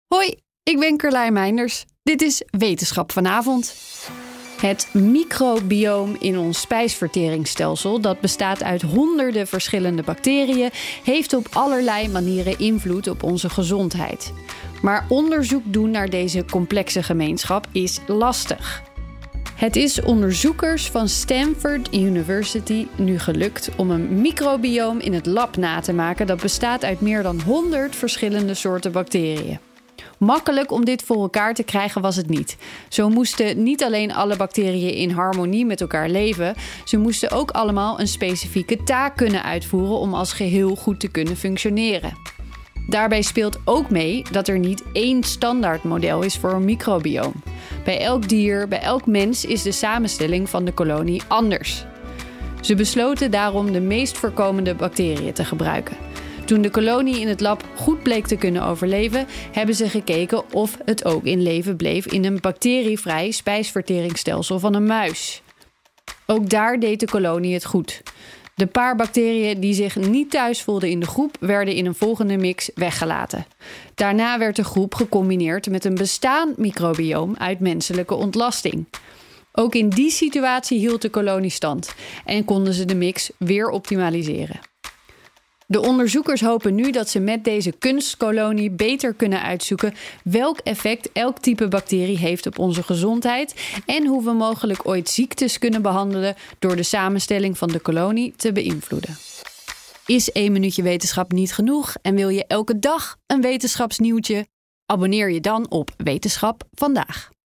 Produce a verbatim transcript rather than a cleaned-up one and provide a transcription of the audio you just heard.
Hoi, ik ben Carlijn Meinders. Dit is Wetenschap vanavond. Het microbioom in ons spijsverteringsstelsel, dat bestaat uit honderden verschillende bacteriën, heeft op allerlei manieren invloed op onze gezondheid. Maar onderzoek doen naar deze complexe gemeenschap is lastig. Het is onderzoekers van Stanford University nu gelukt om een microbioom in het lab na te maken dat bestaat uit meer dan honderd verschillende soorten bacteriën. Makkelijk om dit voor elkaar te krijgen was het niet. Zo moesten niet alleen alle bacteriën in harmonie met elkaar leven, ze moesten ook allemaal een specifieke taak kunnen uitvoeren om als geheel goed te kunnen functioneren. Daarbij speelt ook mee dat er niet één standaardmodel is voor een microbioom. Bij elk dier, bij elk mens is de samenstelling van de kolonie anders. Ze besloten daarom de meest voorkomende bacteriën te gebruiken. Toen de kolonie in het lab goed bleek te kunnen overleven, hebben ze gekeken of het ook in leven bleef in een bacterievrij spijsverteringsstelsel van een muis. Ook daar deed de kolonie het goed. De paar bacteriën die zich niet thuis voelden in de groep, werden in een volgende mix weggelaten. Daarna werd de groep gecombineerd met een bestaand microbioom uit menselijke ontlasting. Ook in die situatie hield de kolonie stand en konden ze de mix weer optimaliseren. De onderzoekers hopen nu dat ze met deze kunstkolonie beter kunnen uitzoeken welk effect elk type bacterie heeft op onze gezondheid en hoe we mogelijk ooit ziektes kunnen behandelen door de samenstelling van de kolonie te beïnvloeden. Is één minuutje wetenschap niet genoeg en wil je elke dag een wetenschapsnieuwtje? Abonneer je dan op Wetenschap vandaag.